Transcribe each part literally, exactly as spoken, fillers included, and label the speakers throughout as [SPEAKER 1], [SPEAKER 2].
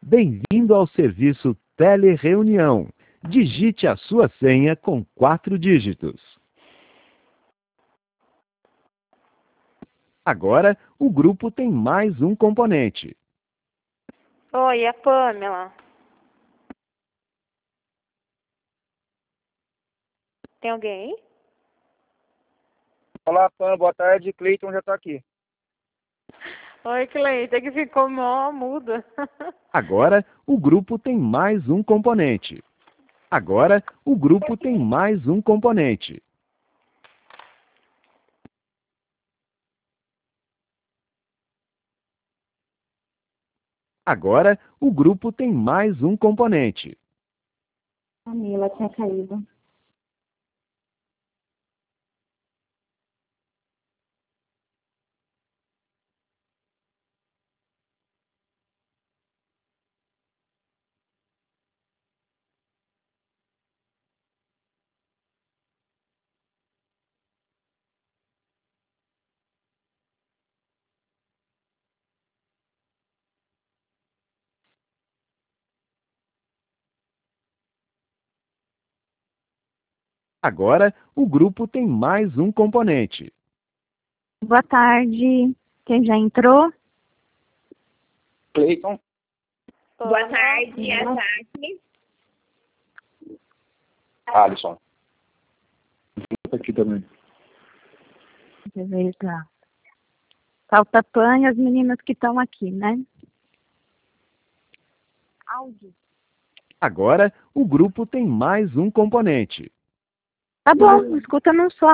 [SPEAKER 1] Bem-vindo ao serviço Telereunião. Digite a sua senha com quatro dígitos. Agora, o grupo tem mais um componente.
[SPEAKER 2] Oi, é a Pamela. Tem alguém?
[SPEAKER 3] Olá, Pam, boa tarde. Cleiton já tá aqui.
[SPEAKER 2] Oi, Cleiton, é que ficou mó muda.
[SPEAKER 1] Agora, o grupo tem mais um componente. Agora, o grupo tem mais um componente. Agora, o grupo tem mais um componente.
[SPEAKER 4] Camila tinha caído.
[SPEAKER 1] Agora, o grupo tem mais um componente.
[SPEAKER 4] Boa tarde. Quem já entrou?
[SPEAKER 3] Cleiton.
[SPEAKER 2] Boa tarde,
[SPEAKER 4] é a
[SPEAKER 2] Tati.
[SPEAKER 3] Alisson. Tá aqui também.
[SPEAKER 4] Beleza. Falta Pan e as meninas que estão aqui, né? Áudio.
[SPEAKER 1] Agora, o grupo tem mais um componente.
[SPEAKER 4] Tá bom, escuta num só.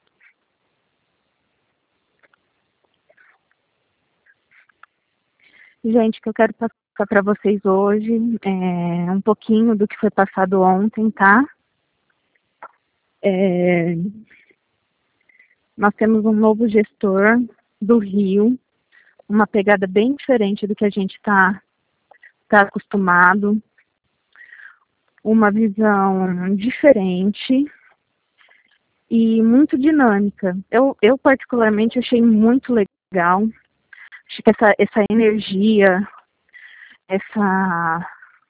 [SPEAKER 4] Gente, o que eu quero passar para vocês hoje é um pouquinho do que foi passado ontem, tá? É... Nós temos um novo gestor do Rio, uma pegada bem diferente do que a gente está tá acostumado, uma visão diferente e muito dinâmica. Eu, eu particularmente achei muito legal. Acho que essa, essa energia, essa,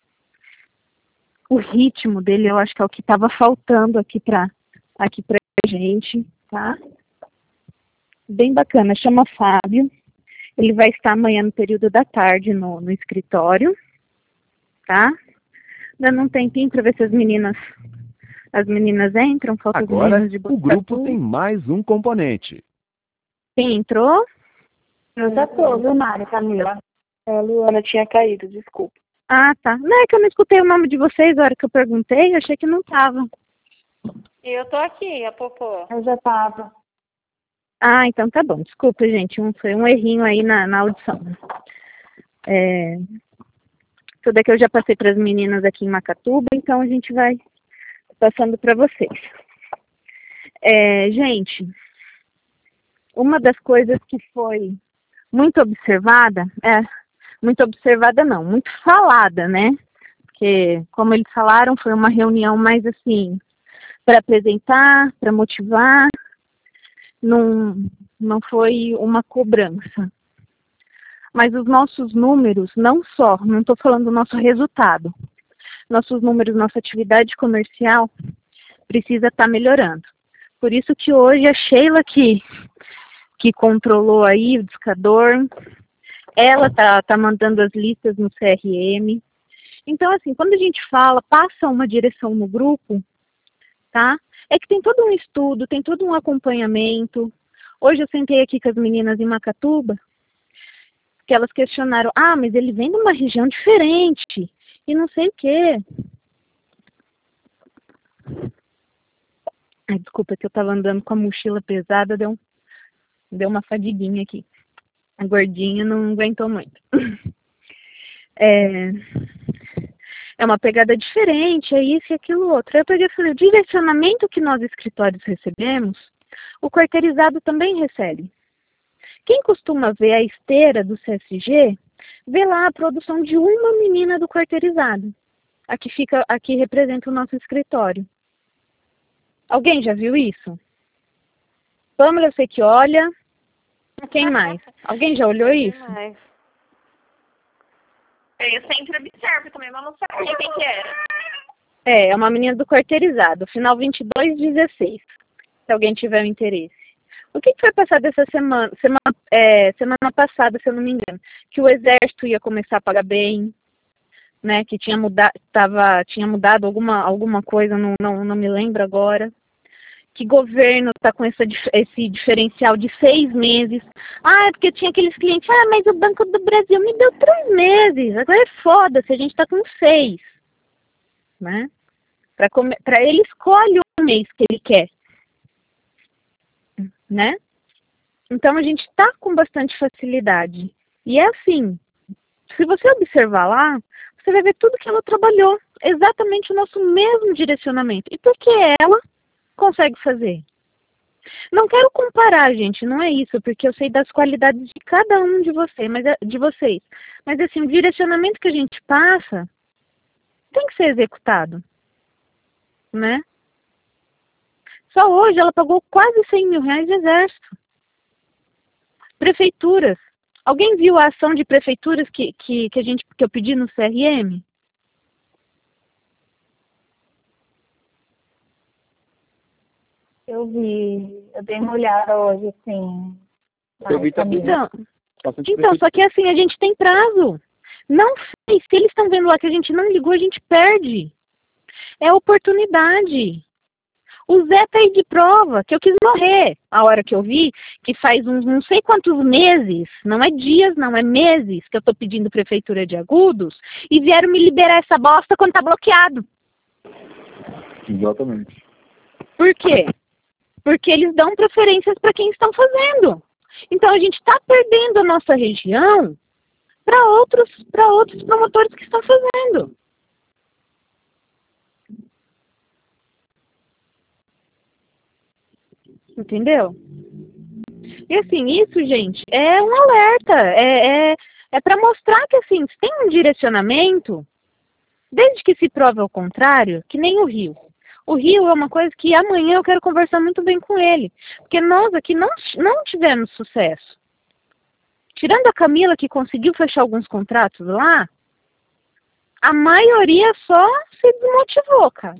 [SPEAKER 4] o ritmo dele, eu acho que é o que estava faltando aqui para aqui pra gente, tá? Bem bacana, chama Fábio. Ele vai estar amanhã no período da tarde no, no escritório, tá? Dando um tempinho para ver se as meninas as meninas entram, falta as
[SPEAKER 1] Agora,
[SPEAKER 4] meninas de
[SPEAKER 1] o grupo
[SPEAKER 4] Botucatu.
[SPEAKER 1] tem mais um componente.
[SPEAKER 4] Quem entrou?
[SPEAKER 5] Eu já tô, viu, Mari, Camila? A Luana tinha caído, desculpa.
[SPEAKER 4] Ah, tá. Não é que eu não escutei o nome de vocês na hora que eu perguntei, eu achei que não tava.
[SPEAKER 2] Eu tô aqui, a Popô.
[SPEAKER 5] Eu já tava.
[SPEAKER 4] Ah, então tá bom. Desculpa, gente. Um, foi um errinho aí na, na audição. É, tudo aqui eu já passei para as meninas aqui em Macatuba, então a gente vai passando para vocês. É, gente, uma das coisas que foi muito observada, é, muito observada não, muito falada, né? Porque, como eles falaram, foi uma reunião mais assim, para apresentar, para motivar, não, não foi uma cobrança. Mas os nossos números, não só, não estou falando do nosso resultado, nossos números, nossa atividade comercial precisa estar melhorando. Por isso que hoje a Sheila que, que controlou aí o discador, ela tá, tá mandando as listas no C R M. Então, assim, quando a gente fala, passa uma direção no grupo, tá? É que tem todo um estudo, tem todo um acompanhamento. Hoje eu sentei aqui com as meninas em Macatuba, que elas questionaram, ah, mas ele vem de uma região diferente, e não sei o quê. Ai, desculpa que eu tava andando com a mochila pesada, deu, deu uma fadiguinha aqui. A gordinha não aguentou muito. É, é uma pegada diferente, é isso e aquilo outro. Aí eu peguei e falei, o direcionamento que nós escritórios recebemos, o quarteirizado também recebe. Quem costuma ver a esteira do C S G, vê lá a produção de uma menina do quarteirizado. Aqui fica, aqui representa o nosso escritório. Alguém já viu isso? Pâmela, eu sei que olha. Quem mais? Alguém já olhou isso?
[SPEAKER 2] Demais. Eu sempre observo também, mas não sabia quem que era.
[SPEAKER 4] É, é uma menina do quarteirizado, final vinte e dois dezesseis, se alguém tiver um interesse. O que, que foi passado essa semana, semana, é, semana passada, se eu não me engano? Que o exército ia começar a pagar bem, né? Que tinha, muda, tava, tinha mudado alguma, alguma coisa, não, não, não me lembro agora. Que governo está com essa, esse diferencial de seis meses. Ah, é porque tinha aqueles clientes, ah, mas o Banco do Brasil me deu três meses. Agora é foda se a gente está com seis. Né? Para ele escolhe o mês que ele quer. Né? Então a gente está com bastante facilidade. E é assim, se você observar lá, você vai ver tudo que ela trabalhou. Exatamente o nosso mesmo direcionamento. E por que ela consegue fazer? Não quero comparar, gente, não é isso, porque eu sei das qualidades de cada um de, você, mas, de vocês. Mas assim, o direcionamento que a gente passa tem que ser executado. Né? Só hoje ela pagou quase cem mil reais de exército. Prefeituras. Alguém viu a ação de prefeituras que, que, que, a gente, que eu pedi no C R M?
[SPEAKER 5] Eu vi, eu dei uma olhada hoje, assim.
[SPEAKER 3] Eu vi também.
[SPEAKER 4] Então, então, só que assim, a gente tem prazo. Não sei, se eles estão vendo lá que a gente não ligou, a gente perde. É oportunidade. O Zé tá aí de prova, que eu quis morrer a hora que eu vi, que faz uns não sei quantos meses, não é dias, não, é meses, que eu tô pedindo prefeitura de Agudos, e vieram me liberar essa bosta quando tá bloqueado.
[SPEAKER 3] Exatamente.
[SPEAKER 4] Por quê? Porque eles dão preferências para quem estão fazendo. Então a gente está perdendo a nossa região para outros, para outros promotores que estão fazendo. Entendeu? E assim, isso, gente, é um alerta. É, é, é para mostrar que assim, se tem um direcionamento, desde que se prove ao contrário, que nem o Rio. O Rio é uma coisa que amanhã eu quero conversar muito bem com ele. Porque nós aqui não, não tivemos sucesso. Tirando a Camila, que conseguiu fechar alguns contratos lá, a maioria só se desmotivou, cara.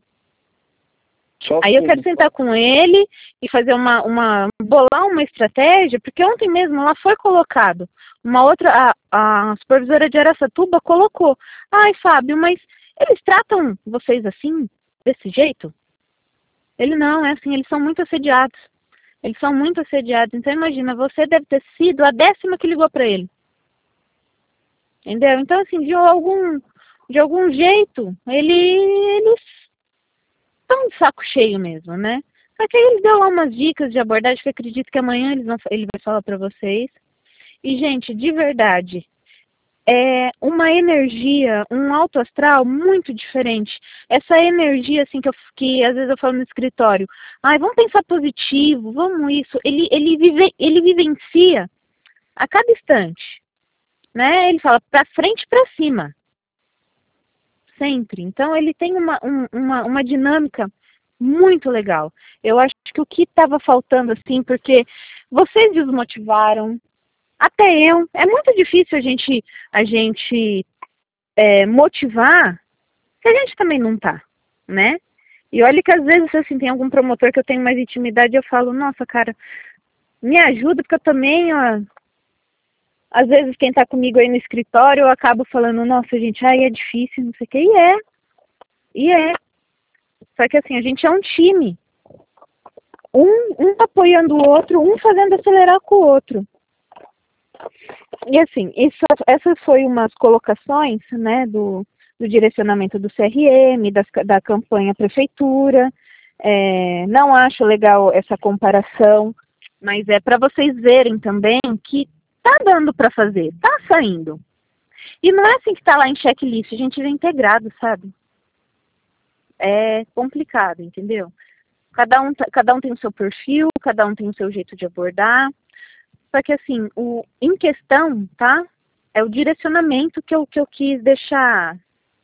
[SPEAKER 3] Só
[SPEAKER 4] Aí eu
[SPEAKER 3] tudo.
[SPEAKER 4] quero sentar com ele e fazer uma, uma, bolar uma estratégia, porque ontem mesmo lá foi colocado. Uma outra, a, a supervisora de Araçatuba colocou. Ai, Fábio, mas eles tratam vocês assim? Desse jeito? Ele não, é assim, eles são muito assediados. Eles são muito assediados. Então imagina, você deve ter sido a décima que ligou para ele. Entendeu? Então assim, de algum, de algum jeito, ele, eles estão de saco cheio mesmo, né? Só que aí ele deu lá umas dicas de abordagem que eu acredito que amanhã eles vão, ele vai falar para vocês. E gente, de verdade, é uma energia, um alto astral muito diferente. Essa energia, assim, que, eu, que às vezes eu falo no escritório, ai, vamos pensar positivo, vamos isso. Ele, ele, vive, ele vivencia a cada instante, né? Ele fala para frente e para cima. Sempre. Então, ele tem uma, um, uma, uma dinâmica muito legal. Eu acho que o que estava faltando, assim, porque vocês desmotivaram, até eu. É muito difícil a gente, a gente é, motivar se a gente também não tá, né? E olha que às vezes, assim, tem algum promotor que eu tenho mais intimidade, eu falo, nossa, cara, me ajuda, porque eu também, ó, às vezes quem tá comigo aí no escritório, eu acabo falando, nossa, gente, ai, é difícil, não sei o que, e é. E é. Só que assim, a gente é um time. Um, um apoiando o outro, um fazendo acelerar com o outro. E assim, isso, essas foram umas colocações, né, do, do direcionamento do C R M, das, da campanha prefeitura. É, não acho legal essa comparação, mas é para vocês verem também que tá dando para fazer, tá saindo. E não é assim que tá lá em checklist, a gente vê integrado, sabe? É complicado, entendeu? Cada um, cada um tem o seu perfil, cada um tem o seu jeito de abordar. Só que assim, o, em questão, tá? É o direcionamento que eu, que eu quis deixar,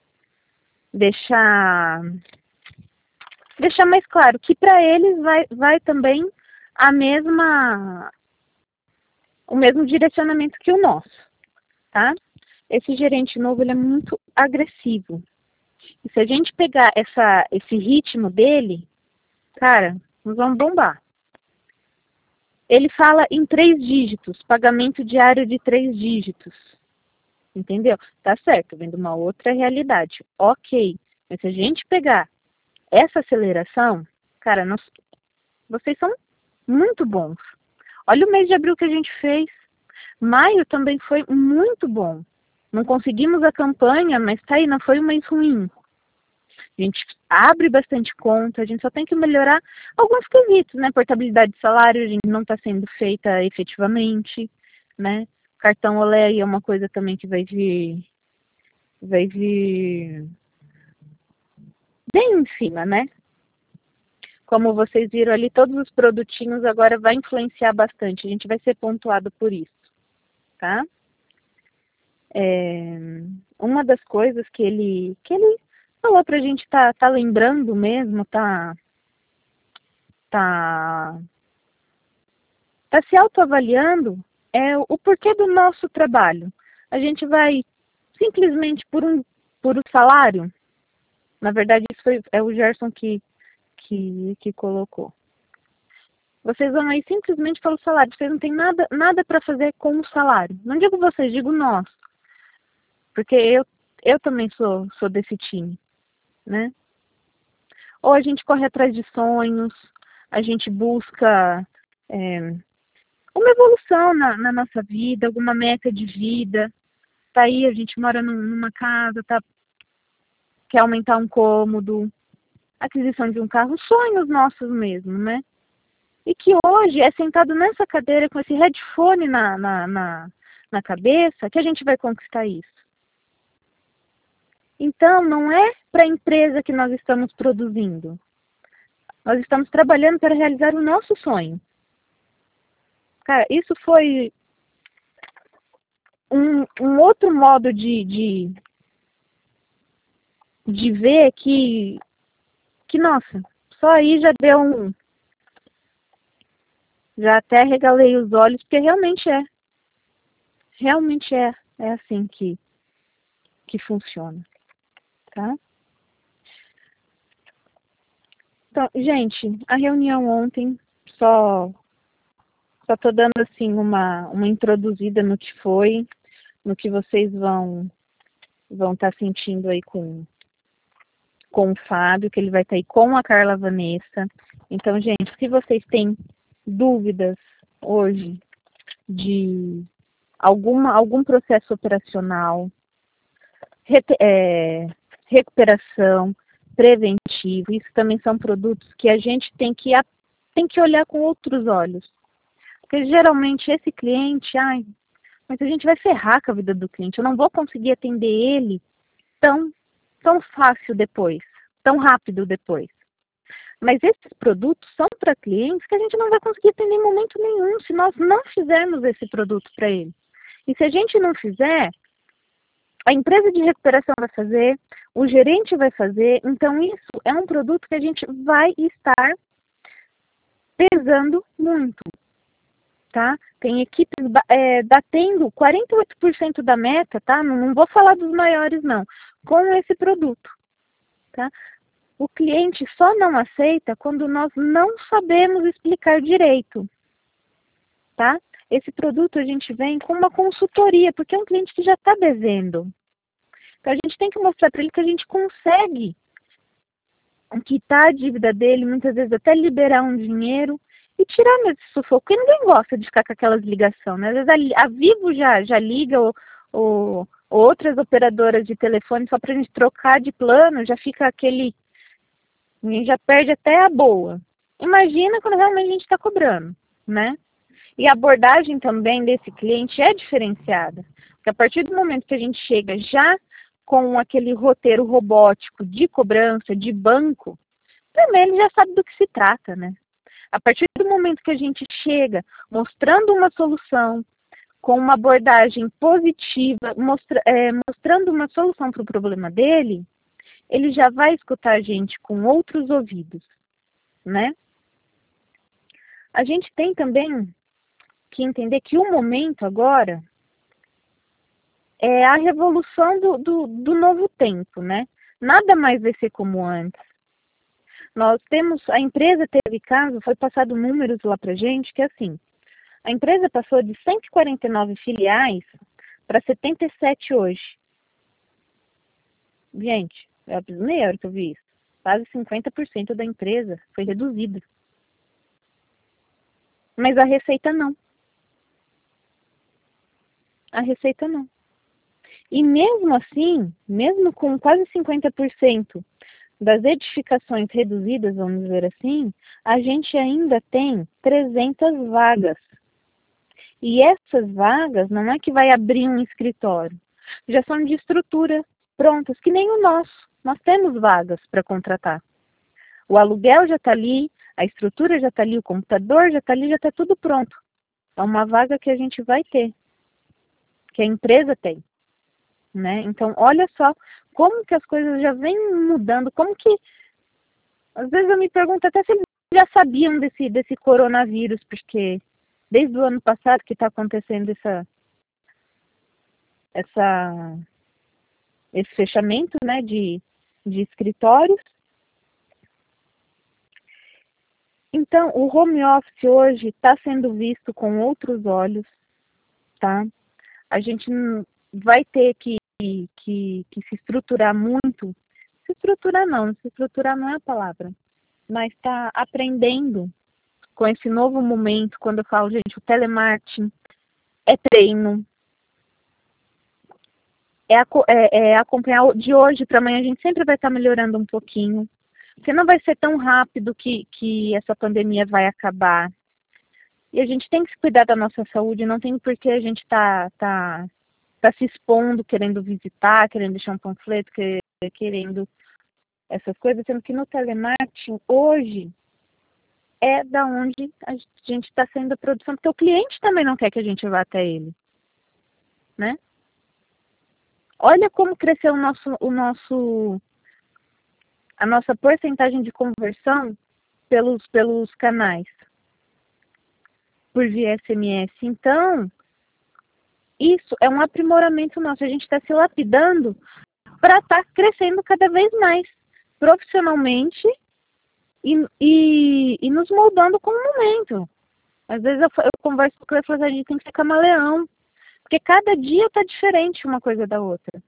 [SPEAKER 4] deixar, deixar mais claro. Que para eles vai, vai também a mesma, o mesmo direcionamento que o nosso, tá? esse gerente novo, ele é muito agressivo. E se a gente pegar essa, esse ritmo dele, cara, nós vamos bombar. Ele fala em três dígitos, pagamento diário de três dígitos. Entendeu? Tá certo, vem de uma outra realidade. Ok. Mas se a gente pegar essa aceleração, cara, nós, vocês são muito bons. Olha o mês de abril que a gente fez. Maio também foi muito bom. Não conseguimos a campanha, mas tá aí, não foi um mês ruim. A gente abre bastante conta, a gente só tem que melhorar alguns quesitos, né? Portabilidade de salário, a gente não está sendo feita efetivamente, né? Cartão Olé aí é uma coisa também que vai vir, vai vir bem em cima, né? Como vocês viram ali, todos os produtinhos agora vai influenciar bastante, a gente vai ser pontuado por isso, tá? É, uma das coisas que ele, que ele falou pra gente tá, tá lembrando mesmo, tá, tá, tá se autoavaliando, é o, o porquê do nosso trabalho. A gente vai simplesmente por um, por um salário? Na verdade, isso foi, é o Gerson que, que, que colocou. Vocês vão aí simplesmente pelo salário, vocês não têm nada, nada para fazer com o salário. Não digo vocês, digo nós. Porque eu, eu também sou, sou desse time, né? Ou a gente corre atrás de sonhos, a gente busca é, uma evolução na, na nossa vida, alguma meta de vida. Tá aí, a gente mora num, numa casa, tá, quer aumentar um cômodo, aquisição de um carro, sonhos nossos mesmo, né? E que hoje é sentado nessa cadeira com esse headphone na, na, na, na cabeça que a gente vai conquistar isso. Então, não é para a empresa que nós estamos produzindo. Nós estamos trabalhando para realizar o nosso sonho. Cara, isso foi um, um outro modo de, de, de ver que, que, nossa, só aí já deu um... Já até regalei os olhos, porque realmente é. Realmente é. É assim que, que funciona. Tá? Então, gente, a reunião ontem, só só tô dando assim uma, uma introduzida no que foi, no que vocês vão vão estar tá sentindo aí com, com o Fábio, que ele vai estar tá aí com a Carla Vanessa. Então, gente, se vocês têm dúvidas hoje de alguma, algum processo operacional, é, recuperação, preventivo, isso também são produtos que a gente tem que, tem que olhar com outros olhos. Porque geralmente esse cliente, ai, mas a gente vai ferrar com a vida do cliente, eu não vou conseguir atender ele tão, tão fácil depois, tão rápido depois. Mas esses produtos são para clientes que a gente não vai conseguir atender em momento nenhum se nós não fizermos esse produto para ele. E se a gente não fizer, a empresa de recuperação vai fazer, o gerente vai fazer, então isso é um produto que a gente vai estar pesando muito, tá? Tem equipes é, batendo quarenta e oito por cento da meta, tá? Não, não vou falar dos maiores não, com esse produto, tá? O cliente só não aceita quando nós não sabemos explicar direito, tá? Esse produto a gente vem com uma consultoria, porque é um cliente que já está devendo. Então a gente tem que mostrar para ele que a gente consegue quitar a dívida dele, muitas vezes até liberar um dinheiro e tirar mesmo esse sufoco. Porque ninguém gosta de ficar com aquelas ligações, né? Às vezes a, a Vivo já, já liga ou, ou, ou outras operadoras de telefone só para a gente trocar de plano, já fica aquele... A gente já perde até a boa. Imagina quando realmente a gente está cobrando, né? E a abordagem também desse cliente é diferenciada. Porque a partir do momento que a gente chega já com aquele roteiro robótico de cobrança, de banco, também ele já sabe do que se trata, né? A partir do momento que a gente chega mostrando uma solução, com uma abordagem positiva, mostra, é, mostrando uma solução para o problema dele, ele já vai escutar a gente com outros ouvidos, né? A gente tem também que entender que o momento agora é a revolução do, do, do novo tempo, né? Nada mais vai ser como antes. Nós temos, a empresa teve caso, foi passado números lá pra gente, que é assim, a empresa passou de cento e quarenta e nove filiais para setenta e sete hoje. Gente, eu abismei a hora que eu vi isso. Quase cinquenta por cento da empresa foi reduzida. Mas a receita não. A receita não. E mesmo assim, mesmo com quase cinquenta por cento das edificações reduzidas, vamos dizer assim, a gente ainda tem trezentas vagas. E essas vagas não é que vai abrir um escritório. Já são de estrutura prontas, que nem o nosso. Nós temos vagas para contratar. O aluguel já está ali, a estrutura já está ali, o computador já está ali, já está tudo pronto. É uma vaga que a gente vai ter, que a empresa tem. Né? Então, olha só como que as coisas já vêm mudando, como que, às vezes eu me pergunto até se eles já sabiam desse, desse coronavírus, porque desde o ano passado que está acontecendo essa, essa, esse fechamento, né, de, de escritórios. Então, o home office hoje está sendo visto com outros olhos, tá? A gente vai ter que, que, que se estruturar muito. Se estruturar não, se estruturar não é a palavra. Mas está aprendendo com esse novo momento, quando eu falo, gente, o telemarketing é treino. É, é, é acompanhar de hoje para amanhã, a gente sempre vai estar melhorando um pouquinho. Porque não vai ser tão rápido que, que essa pandemia vai acabar. E a gente tem que se cuidar da nossa saúde, não tem por que a gente tá, tá, tá se expondo, querendo visitar, querendo deixar um panfleto, querendo essas coisas, sendo que no telemarketing, hoje, é da onde a gente está saindo a produção, porque o cliente também não quer que a gente vá até ele. Né? Olha como cresceu o nosso, o nosso, a nossa porcentagem de conversão pelos, pelos canais. Por via S M S. Então, isso é um aprimoramento nosso. A gente está se lapidando para estar tá crescendo cada vez mais profissionalmente e, e, e nos moldando com o momento. Às vezes eu, eu converso com ele e falo, a gente tem que ser camaleão. Porque cada dia está diferente uma coisa da outra.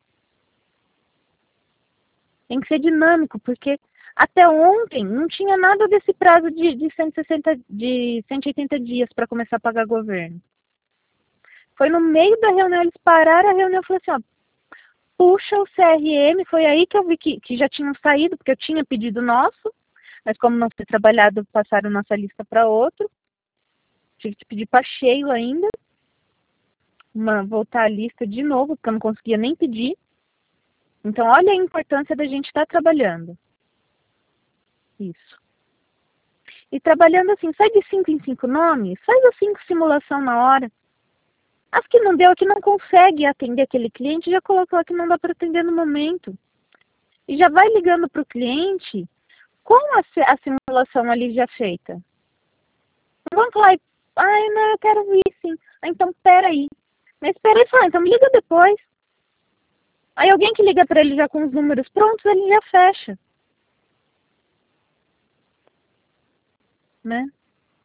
[SPEAKER 4] Tem que ser dinâmico, porque até ontem não tinha nada desse prazo de, de, cento e sessenta, de cento e oitenta dias para começar a pagar governo. Foi no meio da reunião, eles pararam a reunião e falaram assim, ó, puxa o C R M, foi aí que eu vi que, que já tinham saído, porque eu tinha pedido nosso, mas como não foi trabalhado, passaram nossa lista para outro. Tive que pedir para cheio ainda, uma, voltar a lista de novo, porque eu não conseguia nem pedir. Então, olha a importância da gente estar trabalhando. Isso. E trabalhando assim, sai de cinco em cinco nomes, faz as cinco simulação na hora. As que não deu, que não consegue atender aquele cliente, já colocou lá que não dá para atender no momento. E já vai ligando para o cliente com a, a simulação ali já feita. Não vamos falar, ai, não, eu quero vir sim. Ah, então, peraí. Mas peraí, fala, então me liga depois. Aí alguém que liga para ele já com os números prontos, ele já fecha. Né?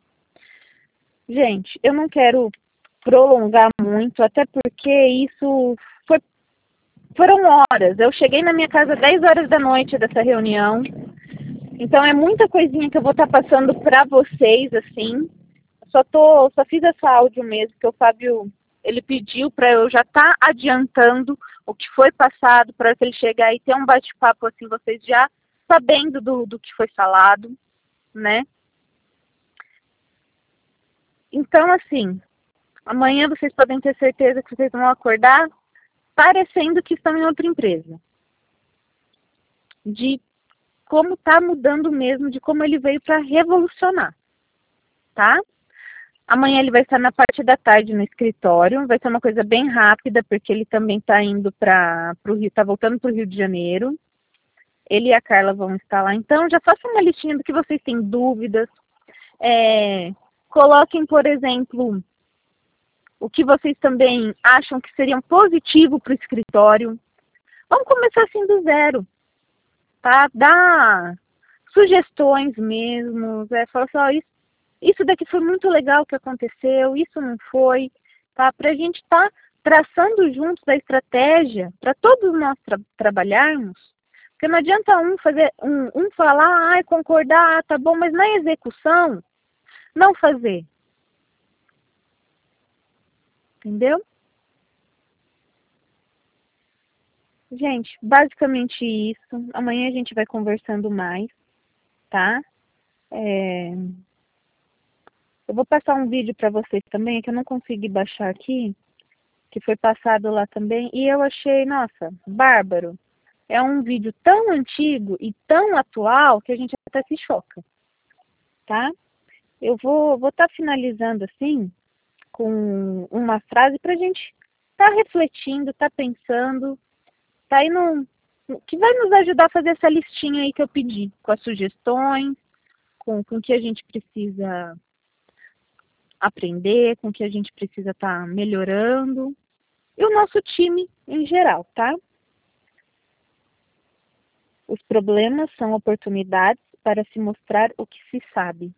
[SPEAKER 4] Gente, eu não quero prolongar muito, até porque isso foi, foram horas. Eu cheguei na minha casa dez horas da noite dessa reunião. Então é muita coisinha que eu vou estar passando para vocês, assim. Só tô, só fiz essa áudio mesmo, que o Fábio, ele pediu para eu já estar tá adiantando o que foi passado, para que ele chegar e ter um bate-papo, assim, vocês já sabendo do, do que foi falado, né? Então, assim, amanhã vocês podem ter certeza que vocês vão acordar parecendo que estão em outra empresa. De como está mudando mesmo, de como ele veio para revolucionar, tá? Amanhã ele vai estar na parte da tarde no escritório, vai ser uma coisa bem rápida, porque ele também está indo para o Rio, está voltando para o Rio de Janeiro. Ele e a Carla vão estar lá. Então, já façam uma listinha do que vocês têm dúvidas. É, coloquem, por exemplo, o que vocês também acham que seriam positivo para o escritório. Vamos começar assim do zero, tá? Dar sugestões mesmo, é, falar assim, ó, isso, isso daqui foi muito legal que aconteceu, isso não foi, tá? Para a gente estar tá traçando juntos a estratégia, para todos nós tra trabalharmos, porque não adianta um fazer, um, um falar, ah, concordar, ah, tá bom, mas na execução, não fazer. Entendeu? Gente, basicamente isso. Amanhã a gente vai conversando mais, tá? É... Eu vou passar um vídeo para vocês também, que eu não consegui baixar aqui, que foi passado lá também, e eu achei, nossa, bárbaro. É um vídeo tão antigo e tão atual que a gente até se choca, tá? Eu vou vou estar tá finalizando assim, com uma frase para a gente estar tá refletindo, estar tá pensando, tá aí no, que vai nos ajudar a fazer essa listinha aí que eu pedi, com as sugestões, com com o que a gente precisa aprender, com o que a gente precisa estar tá melhorando, e o nosso time em geral, tá? Os problemas são oportunidades para se mostrar o que se sabe.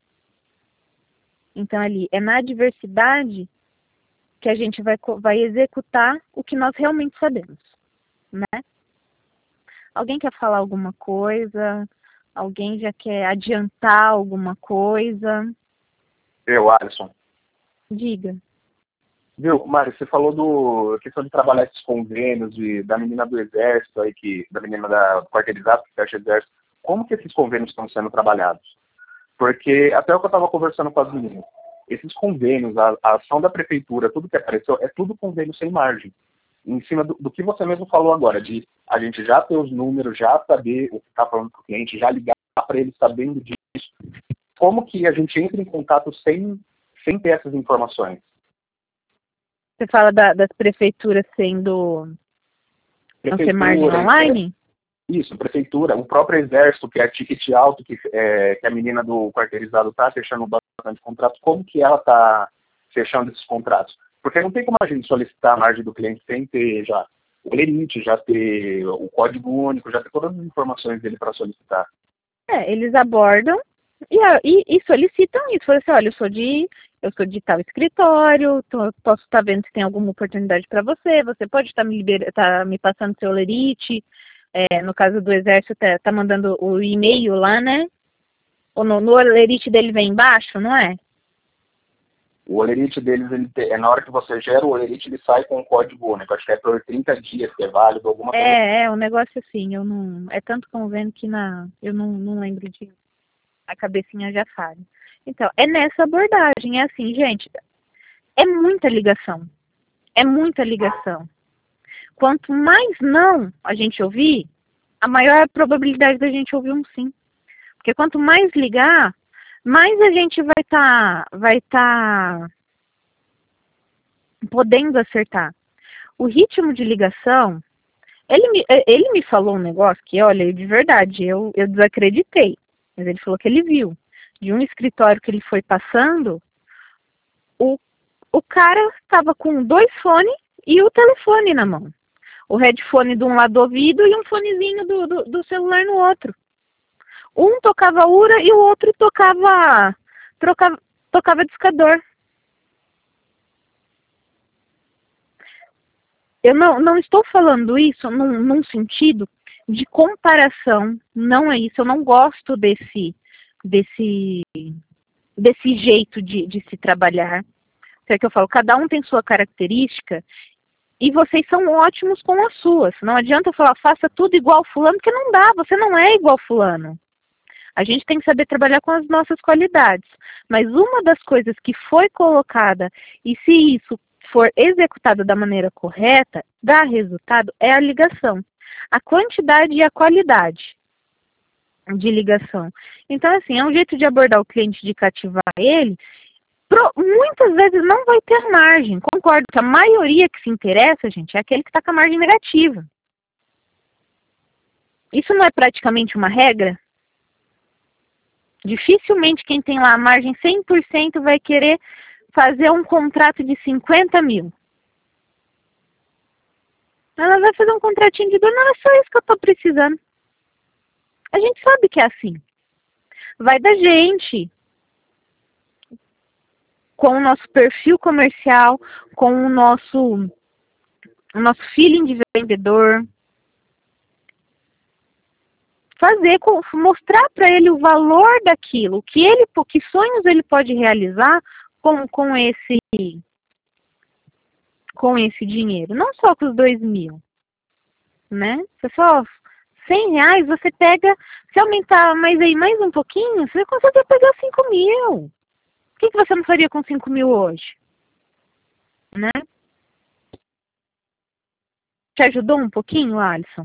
[SPEAKER 4] Então, ali, é na adversidade que a gente vai, vai executar o que nós realmente sabemos, né? Alguém quer falar alguma coisa? Alguém já quer adiantar alguma coisa?
[SPEAKER 3] Eu, Alisson.
[SPEAKER 4] Diga.
[SPEAKER 3] Viu, Mari, você falou do a questão de trabalhar esses convênios e da menina do exército aí, que, da menina da quarteirizada que fecha exército. Como que esses convênios estão sendo trabalhados? Porque até o que eu estava conversando com as meninas, esses convênios, a, a ação da prefeitura, tudo que apareceu, é tudo convênio sem margem. Em cima do, do que você mesmo falou agora, de a gente já ter os números, já saber o que está falando com o cliente, já ligar para ele sabendo disso. Como que a gente entra em contato sem, sem ter essas informações?
[SPEAKER 4] Você fala da, das prefeituras sendo não ser margem online?
[SPEAKER 3] É, isso, prefeitura, o próprio exército, que é ticket alto, que, é, que a menina do quarteirizado está fechando bastante contratos, como que ela está fechando esses contratos? Porque não tem como a gente solicitar a margem do cliente sem ter já o lerite, já ter o código único, já ter todas as informações dele para solicitar.
[SPEAKER 4] É, eles abordam e, e, e solicitam isso. Falam assim, olha, eu sou de, eu sou de tal escritório, tô, posso estar tá vendo se tem alguma oportunidade para você, você pode estar tá me, liber, tá me passando seu lerite. É, no caso do exército, tá, tá mandando o e-mail lá, né? Ou no, no lerite dele vem embaixo, não é?
[SPEAKER 3] O olerite deles, ele tem, é na hora que você gera o olerite, ele sai com o código único. Acho que é por trinta dias que é válido, alguma coisa.
[SPEAKER 4] É, é, um negócio assim, eu não. É tanto convênio que na, eu não, não lembro de. A cabecinha já sabe. Então, é nessa abordagem, é assim, gente, é muita ligação. É muita ligação. Quanto mais não a gente ouvir, a maior a probabilidade da gente ouvir um sim. Porque quanto mais ligar, mais a gente vai estar tá, vai tá podendo acertar. O ritmo de ligação, ele me, ele me falou um negócio que, olha, de verdade, eu, eu desacreditei. Mas ele falou que ele viu. De um escritório que ele foi passando, o, o cara estava com dois fones e o telefone na mão. O headphone de um lado do ouvido e um fonezinho do, do, do celular no outro. Um tocava ura e o outro tocava, trocava, tocava discador. Eu não, não estou falando isso num, num sentido de comparação. Não é isso. Eu não gosto desse, desse, desse jeito de, de se trabalhar. É que eu falo, cada um tem sua característica e vocês são ótimos com as suas. Não adianta eu falar, faça tudo igual fulano, porque não dá, você não é igual fulano. A gente tem que saber trabalhar com as nossas qualidades. Mas uma das coisas que foi colocada, e se isso for executado da maneira correta, dá resultado, é a ligação. A quantidade e a qualidade de ligação. Então, assim, é um jeito de abordar o cliente, de cativar ele. Pro, muitas vezes não vai ter margem. Concordo que a maioria que se interessa, gente, é aquele que está com a margem negativa. Isso não é praticamente uma regra? Dificilmente quem tem lá a margem cem por cento vai querer fazer um contrato de cinquenta mil. Ela vai fazer um contratinho de dor, não é só isso que eu estou precisando. A gente sabe que é assim. Vai da gente, com o nosso perfil comercial, com o nosso, o nosso feeling de vendedor. Fazer, mostrar para ele o valor daquilo, que, ele, que sonhos ele pode realizar com, com, esse, com esse dinheiro. Não só com os dois mil. Né? Você só, cem reais, você pega, se aumentar mais aí mais um pouquinho, você consegue pegar cinco mil. O que, que você não faria com cinco mil hoje? Né? Te ajudou um pouquinho, Alisson?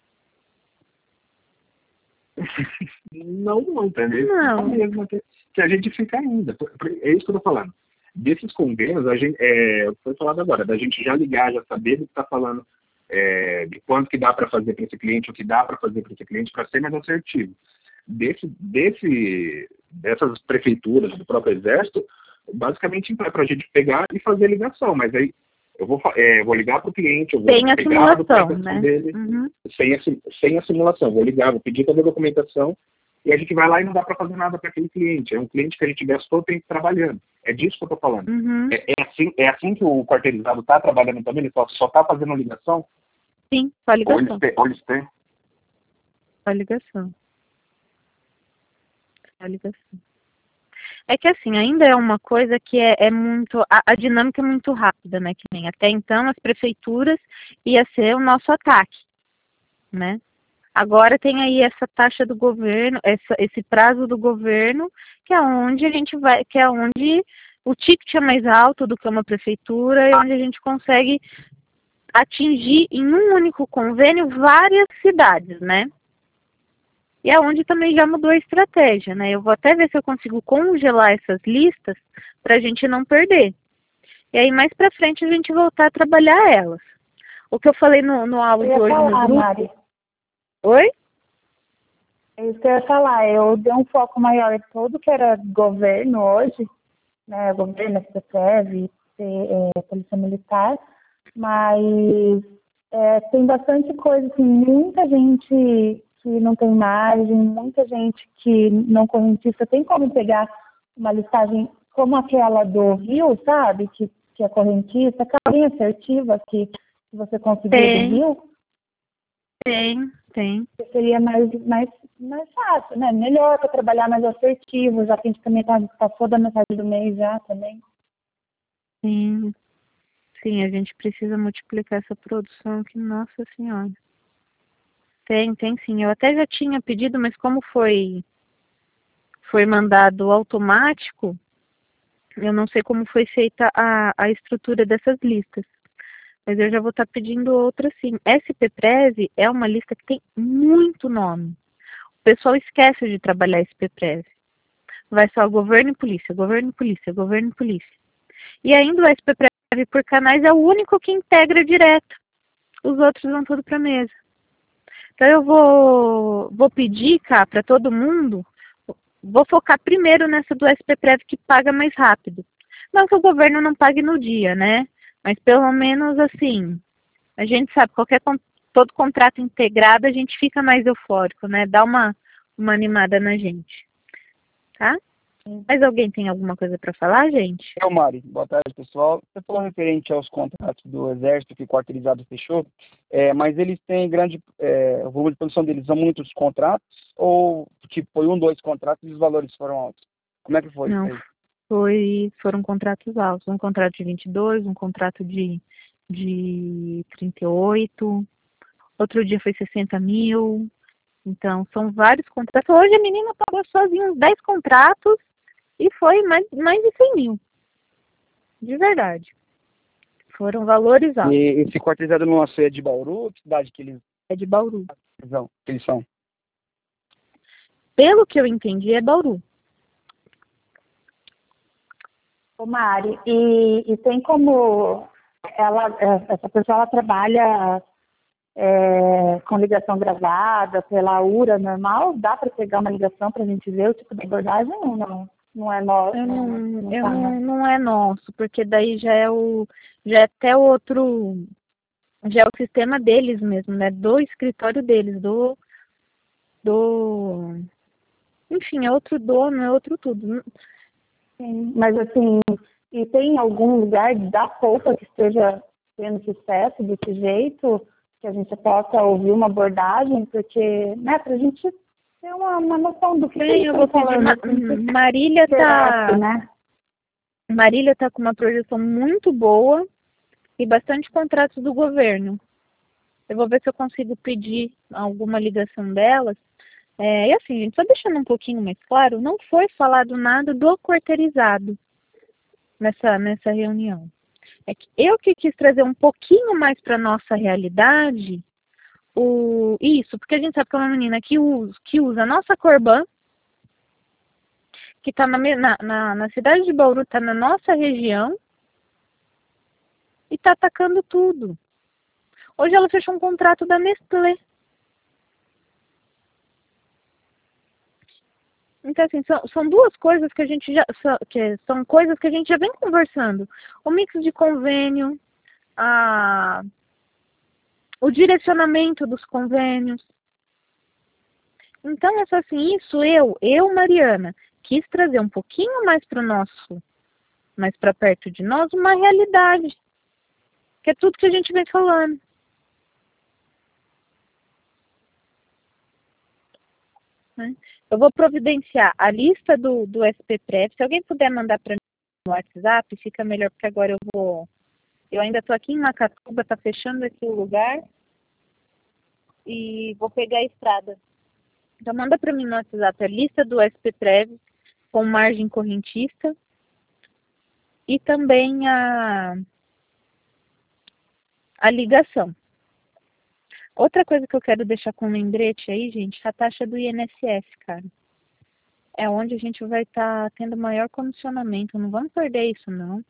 [SPEAKER 3] Não muito, é mesmo,
[SPEAKER 4] Não.
[SPEAKER 3] mesmo que, que a gente fica ainda. É isso que eu tô falando. Desses convênios, a gente, é, foi falado agora, da gente já ligar, já saber do que está falando, é, de quanto que dá para fazer para esse cliente, o que dá para fazer para esse cliente, para ser mais assertivo. Desse, desse, dessas prefeituras, do próprio Exército, basicamente é para a gente pegar e fazer ligação, mas aí eu vou, é, vou ligar para o cliente, eu vou
[SPEAKER 4] Tem a
[SPEAKER 3] pegar a
[SPEAKER 4] simulação,
[SPEAKER 3] documentação
[SPEAKER 4] né?
[SPEAKER 3] dele,
[SPEAKER 4] Uhum.
[SPEAKER 3] sem, a, sem a simulação, vou ligar, vou pedir toda a documentação, e a gente vai lá e não dá para fazer nada para aquele cliente. É um cliente que a gente gastou tempo trabalhando. É disso que eu estou falando.
[SPEAKER 4] Uhum.
[SPEAKER 3] É, é, assim, é assim que o quarteirizado está trabalhando também? Ele só está fazendo ligação?
[SPEAKER 4] Sim, só
[SPEAKER 3] Ou
[SPEAKER 4] ligação.
[SPEAKER 3] eles têm? Ou eles têm?
[SPEAKER 4] Só ligação. Só ligação. É que assim, ainda é uma coisa que é, é muito... A, a dinâmica é muito rápida, né? Que nem até então as prefeituras ia ser o nosso ataque, né? Agora tem aí essa taxa do governo, essa, esse prazo do governo, que é onde a gente vai, que é onde o ticket é mais alto do que uma prefeitura e onde a gente consegue atingir em um único convênio várias cidades, né? E é onde também já mudou a estratégia, né? Eu vou até ver se eu consigo congelar essas listas para a gente não perder. E aí mais para frente a gente voltar a trabalhar elas. O que eu falei no, no áudio hoje
[SPEAKER 5] falar,
[SPEAKER 4] no grupo...
[SPEAKER 5] Mari.
[SPEAKER 4] Oi?
[SPEAKER 5] É isso que eu ia falar. Eu dei um foco maior em tudo que era governo hoje, né? Governo, S P P E V, é, Polícia Militar, mas é, tem bastante coisa, assim, muita gente que não tem margem, muita gente que não correntista. Tem como pegar uma listagem como aquela do Rio, sabe? Que, que é correntista, aquela bem assertiva que, que você conseguiu do Rio?
[SPEAKER 4] Tem, tem.
[SPEAKER 5] Seria mais, mais, mais fácil, né? Melhor para trabalhar mais assertivo, já que a gente também está passou da metade do mês já também.
[SPEAKER 4] Sim. Sim, a gente precisa multiplicar essa produção aqui, nossa senhora. Tem, tem sim. Eu até já tinha pedido, mas como foi, foi mandado automático, eu não sei como foi feita a, a estrutura dessas listas. Mas eu já vou estar pedindo outra sim. S P P E V é uma lista que tem muito nome. O pessoal esquece de trabalhar S P P E V. Vai só governo e polícia, governo e polícia, governo e polícia. E ainda o S P P E V por canais é o único que integra direto. Os outros vão tudo para a mesa. Então eu vou, vou pedir, cá, para todo mundo, vou focar primeiro nessa do S P P E V que paga mais rápido. Não que o governo não pague no dia, né? Mas pelo menos assim, a gente sabe, qualquer todo contrato integrado a gente fica mais eufórico, né? Dá uma, uma animada na gente. Tá? Mas alguém tem alguma coisa para falar, gente?
[SPEAKER 6] Eu, Mari. Boa tarde, pessoal. Você falou referente aos contratos do Exército que o quarteirizado fechou, é, mas eles têm grande... É, o volume de produção deles são muitos contratos ou, tipo, foi um, dois contratos e os valores foram altos? Como é que foi
[SPEAKER 4] Não,
[SPEAKER 6] isso aí?
[SPEAKER 4] foi, foram contratos altos. Um contrato de vinte e dois, um contrato de, de trinta e oito, outro dia foi sessenta mil. Então, são vários contratos. Hoje a menina pagou sozinha uns dez contratos e foi mais, mais de cem mil. De verdade. Foram valores altos.
[SPEAKER 6] E esse quarteirizado nosso é de Bauru? Que cidade que eles,
[SPEAKER 4] É de Bauru.
[SPEAKER 6] que eles são?
[SPEAKER 4] Pelo que eu entendi, é Bauru.
[SPEAKER 5] Ô Mari, e, e tem como ela, essa pessoa ela trabalha é, com ligação gravada pela U R A normal? Dá para pegar uma ligação para a gente ver o tipo de abordagem ou não? não é nosso.
[SPEAKER 4] Eu não,
[SPEAKER 5] não,
[SPEAKER 4] eu
[SPEAKER 5] tá,
[SPEAKER 4] não, não é nosso, porque daí já é o, já é até outro, já é o sistema deles mesmo, né? Do escritório deles, do, do, enfim, é outro dono, é outro tudo.
[SPEAKER 5] Sim, mas assim, e tem algum lugar da polpa que esteja tendo sucesso desse jeito, que a gente possa ouvir uma abordagem, porque, né, pra gente ter uma, uma noção do que
[SPEAKER 4] Sim,
[SPEAKER 5] eles
[SPEAKER 4] eu
[SPEAKER 5] estão
[SPEAKER 4] vou pedir,
[SPEAKER 5] falando.
[SPEAKER 4] Ma
[SPEAKER 5] assim, que
[SPEAKER 4] Marília tá,
[SPEAKER 5] interessa, né?
[SPEAKER 4] Marília tá com uma projeção muito boa e bastante contratos do governo. Eu vou ver se eu consigo pedir alguma ligação delas. É, e assim, gente, só deixando um pouquinho mais claro, não foi falado nada do quarteirizado nessa, nessa reunião. É que eu que quis trazer um pouquinho mais para nossa realidade o, isso, porque a gente sabe que é uma menina que usa, que usa a nossa Corban, que está na, na, na cidade de Bauru, está na nossa região, e está atacando tudo. Hoje ela fechou um contrato da Nestlé. Então, assim, são, são duas coisas que a gente já, são, que são coisas que a gente já vem conversando. O mix de convênio, a, o direcionamento dos convênios. Então, é assim, isso eu, eu, Mariana, quis trazer um pouquinho mais para o nosso, mais para perto de nós, uma realidade. Que é tudo que a gente vem falando. Né? Eu vou providenciar a lista do, do S P Prev. Se alguém puder mandar para mim no WhatsApp, fica melhor, porque agora eu vou... Eu ainda estou aqui em Macatuba, está fechando aqui o lugar. E vou pegar a estrada. Então, manda para mim no WhatsApp a lista do S P Prev com margem correntista. E também a, a ligação. Outra coisa que eu quero deixar com lembrete aí, gente, é a taxa do I N S S, cara. É onde a gente vai estar tá tendo maior comissionamento. Não vamos perder isso, não.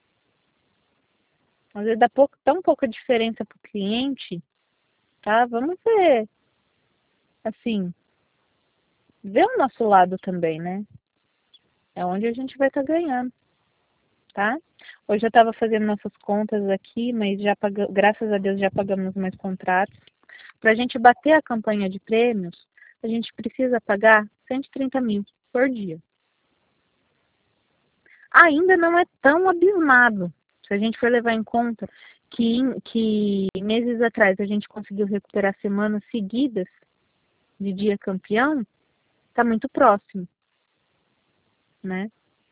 [SPEAKER 4] Às vezes dá pouco, tão pouca diferença para o cliente, tá? Vamos ver, assim, ver o nosso lado também, né? É onde a gente vai estar tá ganhando, tá? Hoje eu estava fazendo nossas contas aqui, mas já pagamos, graças a Deus já pagamos mais contratos. Para a gente bater a campanha de prêmios, a gente precisa pagar cento e trinta mil por dia. Ainda não é tão abismado. Se a gente for levar em conta que, que meses atrás a gente conseguiu recuperar semanas seguidas de dia campeão, está muito próximo, né?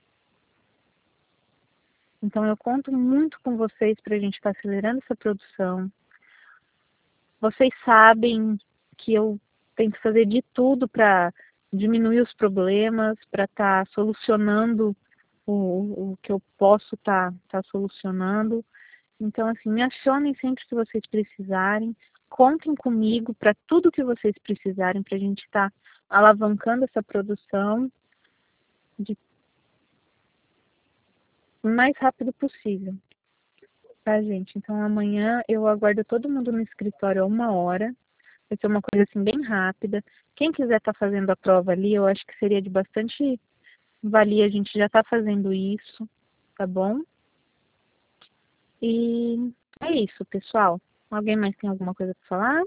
[SPEAKER 4] Então eu conto muito com vocês para a gente estar tá acelerando essa produção. Vocês sabem que eu tento fazer de tudo para diminuir os problemas, para estar tá solucionando o, o que eu posso estar tá, tá solucionando. Então, assim, me acionem sempre que vocês precisarem. Contem comigo para tudo que vocês precisarem, para a gente estar tá alavancando essa produção de o mais rápido possível. Tá, gente? Então, amanhã eu aguardo todo mundo no escritório a uma hora. Vai ser uma coisa, assim, bem rápida. Quem quiser estar tá fazendo a prova ali, eu acho que seria de bastante valia. A gente já está fazendo isso, tá bom? E é isso, pessoal. Alguém mais tem alguma coisa para falar?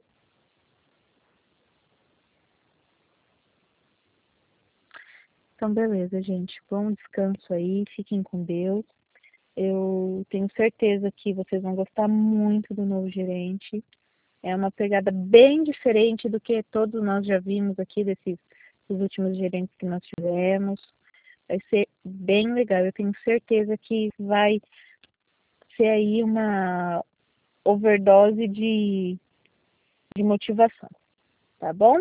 [SPEAKER 4] Então, beleza, gente. Bom descanso aí. Fiquem com Deus. Eu tenho certeza que vocês vão gostar muito do novo gerente. É uma pegada bem diferente do que todos nós já vimos aqui desses dos últimos gerentes que nós tivemos. Vai ser bem legal. Eu tenho certeza que vai ser aí uma overdose de, de motivação. Tá bom?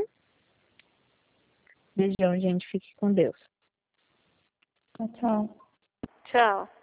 [SPEAKER 4] Beijão, gente. Fique com Deus.
[SPEAKER 5] Tchau.
[SPEAKER 2] Tchau.